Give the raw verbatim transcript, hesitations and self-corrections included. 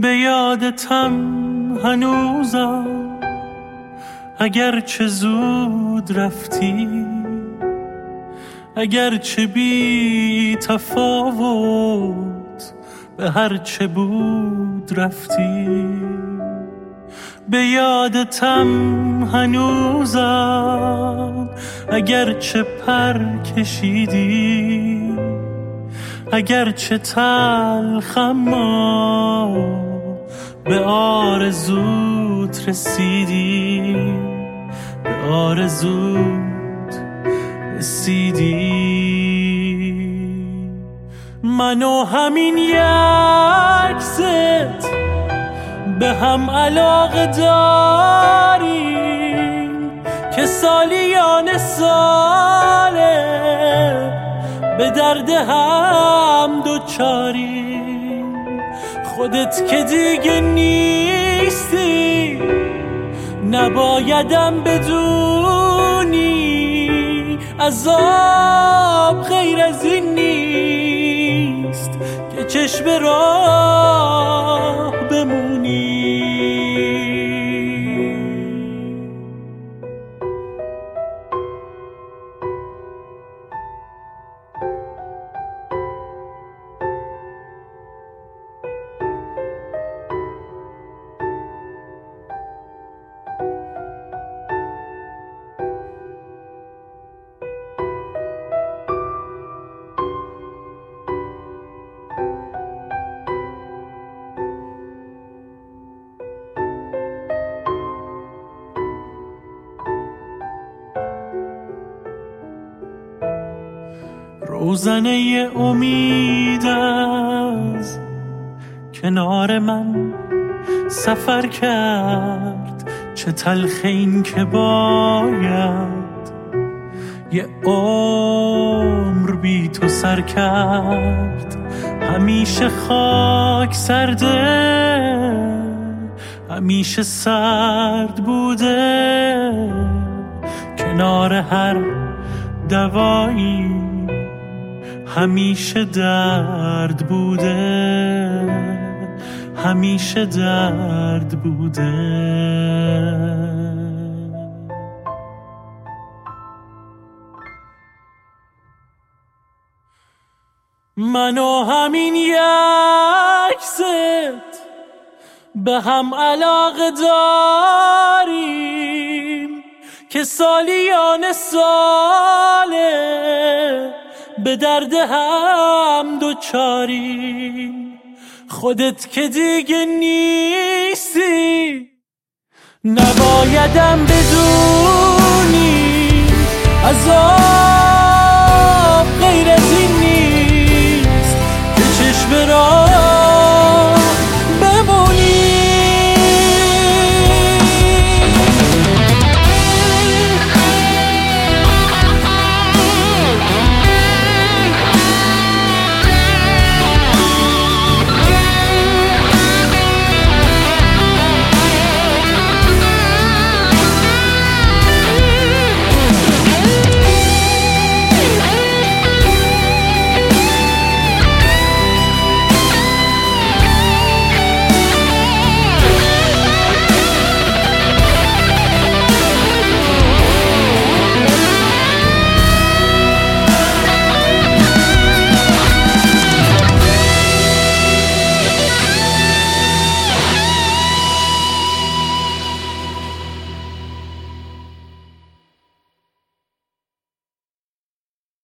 به یادتم هنوزم اگر چه زود رفتی، اگر چه بی تفاوت به هر چه بود رفتی. به یادتم هنوزم اگر چه پر کشیدی، اگر چه تلخم به آرزوت رسیدی، به آرزوت رسیدی. من و همین یک ست به هم علاقه داریم که سالیان ساله به درد هم دوچاریم. خودت که دیگه نیستی نبایدم بدونی، عذاب غیر از این نیست که چشم راه بمونی. روزنه امید از کنار من سفر کرد، چه تلخ این که باید یه عمر بی تو سر کرد. همیشه خاک سرده، همیشه سرد بوده، کنار هر دوایی همیشه درد بوده، همیشه درد بوده. من و همین یک ست به هم علاقه داریم که سالیان ساله به درد هم دوچاریم. خودت که دیگه نیستی نبایدم بدونی، عذاب غیر از این نیست که چشم را